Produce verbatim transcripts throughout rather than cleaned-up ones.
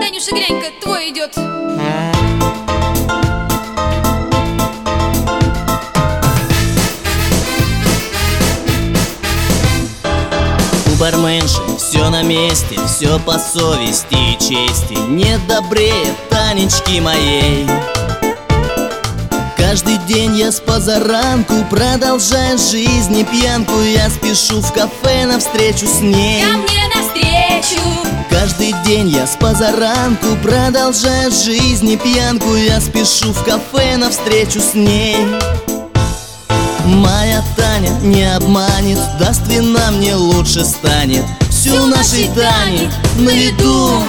Танюша, глянь-ка, твой идет. У барменши все на месте, все по совести и чести. Нет добрее Танечки моей. Каждый день я с позаранку, продолжая жизнь и пьянку, я спешу в кафе навстречу с ней. Ко мне навстречу. Каждый день я с позаранку, продолжая жизнь и пьянку, я спешу в кафе навстречу с ней. Моя Таня не обманет, даст вина, мне лучше станет. Всю нашей Тани на виду.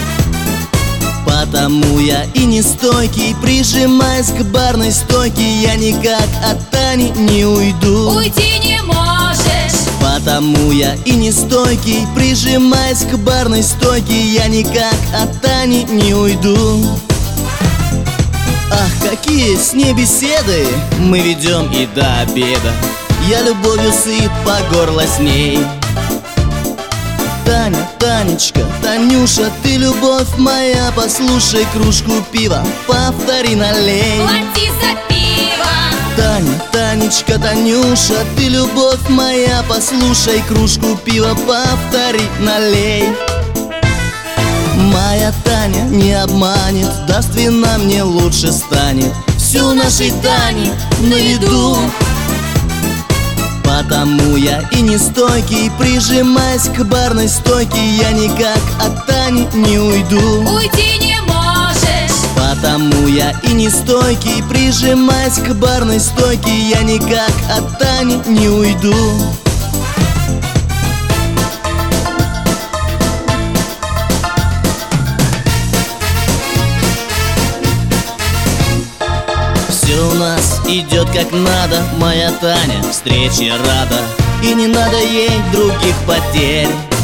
Потому я и не стойкий, прижимаясь к барной стойке, я никак от Тани не уйду. Уйти не можешь. Потому я и не стойкий, прижимаясь к барной стойке, я никак от Тани не уйду. Ах, какие с ней беседы мы ведем и до обеда. Я любовью сыт по горло с ней. Таня, Танечка, Танюша, ты любовь моя, послушай, кружку пива, повтори, налей. Плати за пиво. Таня, Танечка, Танюша, ты любовь моя, послушай, кружку пива, повтори, налей. Моя Таня не обманет, даст вина, мне лучше станет. Всю нашей Тани на виду. Потому я и не стойкий, прижимаясь к барной стойке, я никак от Тани не уйду. Уйти не можешь. Потому я и не стойкий, прижимаясь к барной стойке, я никак от Тани не уйду. Все у нас идет как надо, моя Таня встрече рада, и не надо ей других потерь.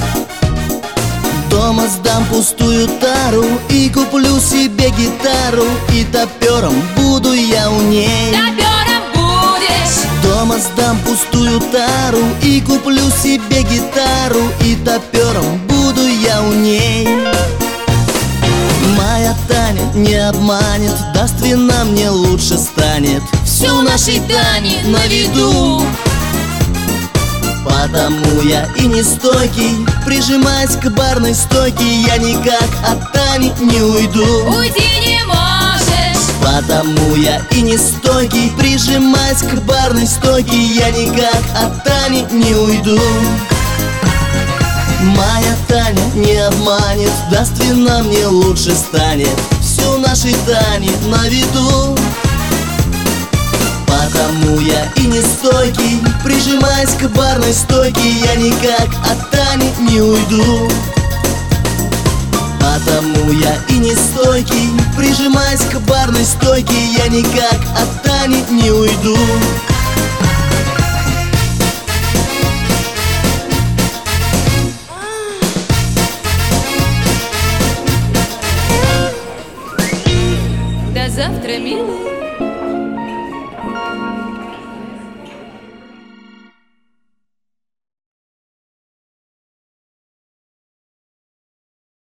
Дома сдам пустую тару и куплю себе гитару, и топером буду я у ней. Топером будешь. Дома сдам пустую тару и куплю себе гитару, и топером буду я у ней. Моя Таня не обманет, даст вина, мне лучше станет. Всю нашей Тани на виду. Потому я и не стойкий, прижимаясь к барной стойке, я никак от Тани не уйду. Уйти не можешь. Потому я и не стойкий, прижимаясь к барной стойке, я никак от Тани не уйду. Моя Таня не обманет, даст вина, мне лучше станет. Всю нашей Тани на виду. Потому я и не стойкий, прижимаясь к барной стойке, я никак от Тани не уйду. Потому я и не стойкий, прижимаясь к барной стойке, я никак от Тани не уйду.